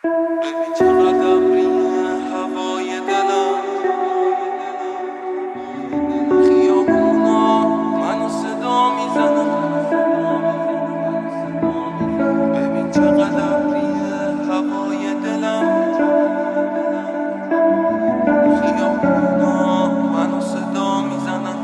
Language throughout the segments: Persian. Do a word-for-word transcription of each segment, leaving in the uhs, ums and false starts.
ببین چقدر ریه هوای دلم، خیابونا منو صدا میزنن. ببین چقدر ریه هوای دلم، خیابونا منو صدا میزنن.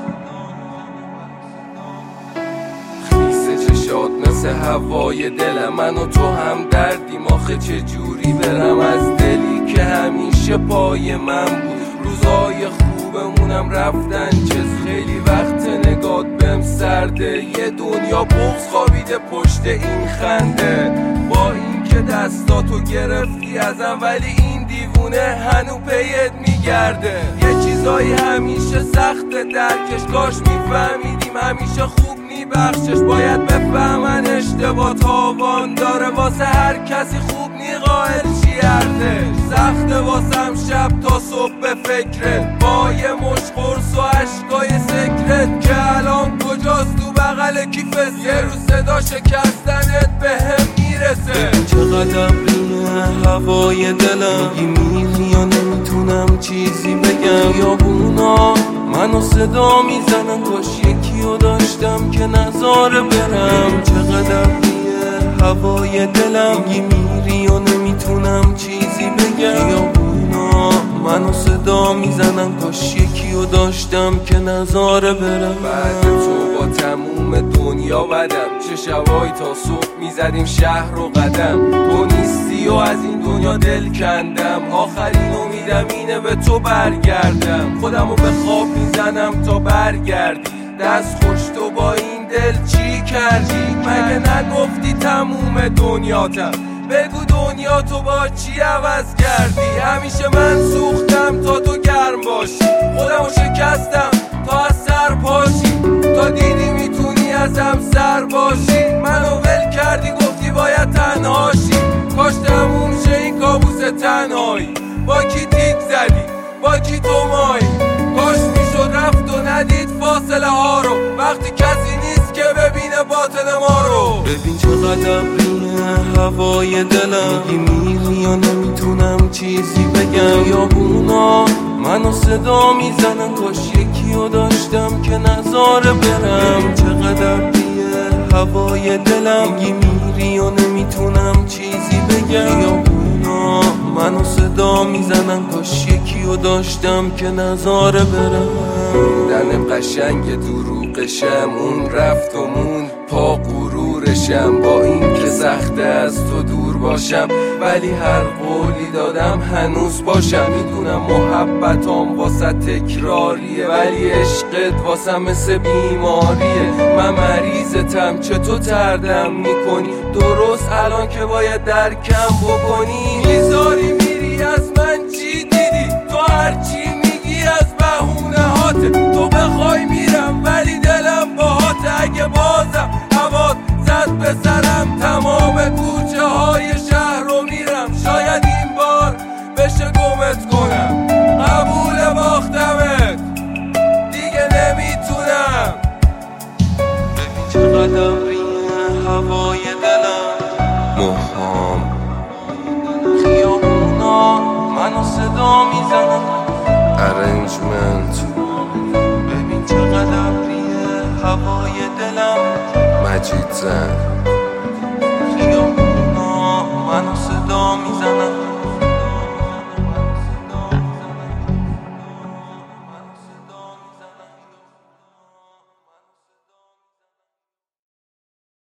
خیسه چشات مثل هوای دلم، من و تو هم دردیم. آخه چه جوری برم از دلی که همیشه پای من بود. روزای خوبمونم رفتن چه خیلی وقت نگات بهم سرده. یه دنیا بغض خوابیده پشت این خنده. با این که دستاتو گرفتی ازم ولی این دیوونه هنو پیت میگرده. یه چیزایی همیشه سخت درکش، کاش میفهمیدیم همیشه خوب بخشش. باید بفهمن اشتباه تاوان داره، واسه هر کسی خوب نی قائل چی ارزش. سخته واسم شب تا صبح به فکرت، با یه مش قرص و عشقای سکرت که الان کجاست تو بغل کیفت. یه روز صدا شکستنت به هم میرسه. چقدر ریه هوای دلم، میگی میری یا نمیتونم چیزی بگم. یابونا منو صدا میزنن، کاش یکیو داشتم که نذاره برم. چقدر ریه هوای دلم، میگی میری و نمیتونم چیزی بگم. یابونا منو صدا میزنن، کاش یکیو داشتم که نذاره برم. بعد تو با تموم دنیا بدم، چه شبایی تا صبح میزدیم شهر و قدم. تو نیستی و از این دنیا دل کندم، آخرین امیدم اینه به تو برگردم. خودمو به خواب میزنم تا برگردی، دست خوش تو با این دل چی کردی؟ مگه نگفتی تموم دنیاتم؟ بگو دنیا تو با چی عوض کردی؟ همیشه من سوختم تا تو گرم باشی، خودمو شکستم تا از سر پاشی. تا دیدی میتونی ازم سر باشی، منو ول کردی گفتی باید تنهاشی. کاش تموم شه این کابوس تنهایی، با کی تیک زدی با کی تو مایی. کاش میشد رفت و ندید فاصله ها رو، وقتی کسی نیست که ببینه باطن ما رو. ببین چقدر ریه هوای دلم، میگی میری یا نمیتونم چیزی بگم. یابونا منو صدا میزنن، کاش یکیو داشتم که نذاره برم. چقدر ریه هوای دلم، میگی میری و نمیتونم چیزی بگم. یابونا منو صدا میزنن، کاش یکیو داشتم که نذاره برم. دن قشنگ دروغشم، اون رفت و مون پا غرورشم. با این که سخته از تو دور باشم، ولی هر قولی دادم هنوز باشم. میدونم محبتام واسه تکراریه، ولی عشقت واسه مثل بیماریه. من مریضتم چطور تردم میکنی، درست الان که باید درکم بکنی. میذاری میری از من چی دیدی؟ تو هرچی میگی از بهونه هاته. تو بخوای میرم ولی دلم باهاته. اگه بازم هوات زد به سرم، تمام کوچه های شهر رو میرم. شاید این بار بشه گمت کنم، قبول باختمت دیگه نمیتونم. ببین چقدر ریه هوای دلم، موهام خیابونا منو صدا میزنن. ارنجمنت ببین چقدر ریه هوای دلم. مجید زن